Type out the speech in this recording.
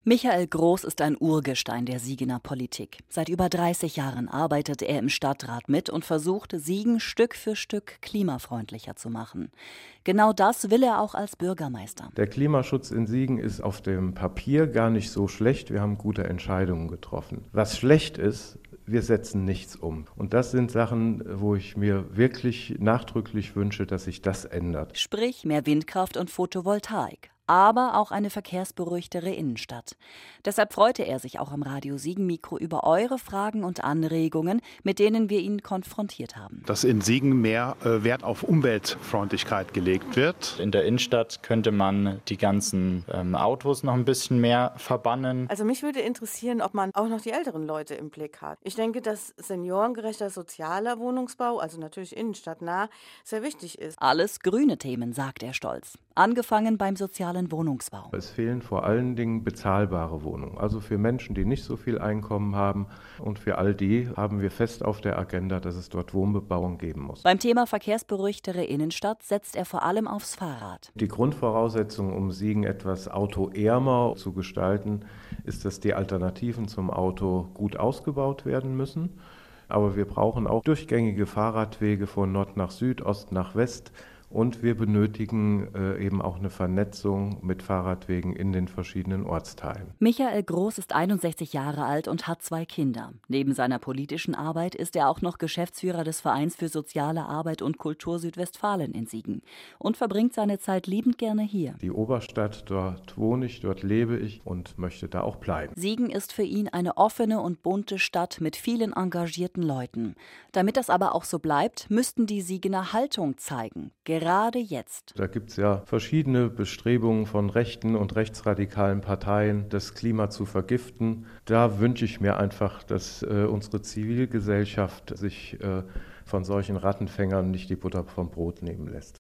Michael Groß ist ein Urgestein der Siegener Politik. Seit über 30 Jahren arbeitet er im Stadtrat mit und versucht, Siegen Stück für Stück klimafreundlicher zu machen. Genau das will er auch als Bürgermeister. Der Klimaschutz in Siegen ist auf dem Papier gar nicht so schlecht. Wir haben gute Entscheidungen getroffen. Was schlecht ist, wir setzen nichts um. Und das sind Sachen, wo ich mir wirklich nachdrücklich wünsche, dass sich das ändert. Sprich mehr Windkraft und Photovoltaik. Aber auch eine verkehrsberuhigtere Innenstadt. Deshalb freute er sich auch am Radio Siegen Mikro über eure Fragen und Anregungen, mit denen wir ihn konfrontiert haben. Dass in Siegen mehr Wert auf Umweltfreundlichkeit gelegt wird. In der Innenstadt könnte man die ganzen Autos noch ein bisschen mehr verbannen. Also mich würde interessieren, ob man auch noch die älteren Leute im Blick hat. Ich denke, dass seniorengerechter sozialer Wohnungsbau, also natürlich innenstadtnah, sehr wichtig ist. Alles grüne Themen, sagt er stolz. Angefangen beim sozialen Wohnungsbau. Es fehlen vor allen Dingen bezahlbare Wohnungen. Also für Menschen, die nicht so viel Einkommen haben, und für all die haben wir fest auf der Agenda, dass es dort Wohnbebauung geben muss. Beim Thema verkehrsberuhigtere Innenstadt setzt er vor allem aufs Fahrrad. Die Grundvoraussetzung, um Siegen etwas autoärmer zu gestalten, ist, dass die Alternativen zum Auto gut ausgebaut werden müssen. Aber wir brauchen auch durchgängige Fahrradwege von Nord nach Süd, Ost nach West. Und wir benötigen eben auch eine Vernetzung mit Fahrradwegen in den verschiedenen Ortsteilen. Michael Groß ist 61 Jahre alt und hat 2 Kinder. Neben seiner politischen Arbeit ist er auch noch Geschäftsführer des Vereins für soziale Arbeit und Kultur Südwestfalen in Siegen und verbringt seine Zeit liebend gerne hier. Die Oberstadt, dort wohne ich, dort lebe ich und möchte da auch bleiben. Siegen ist für ihn eine offene und bunte Stadt mit vielen engagierten Leuten. Damit das aber auch so bleibt, müssten die Siegener Haltung zeigen. Gerade jetzt. Da gibt es ja verschiedene Bestrebungen von rechten und rechtsradikalen Parteien, das Klima zu vergiften. Da wünsche ich mir einfach, dass unsere Zivilgesellschaft sich von solchen Rattenfängern nicht die Butter vom Brot nehmen lässt.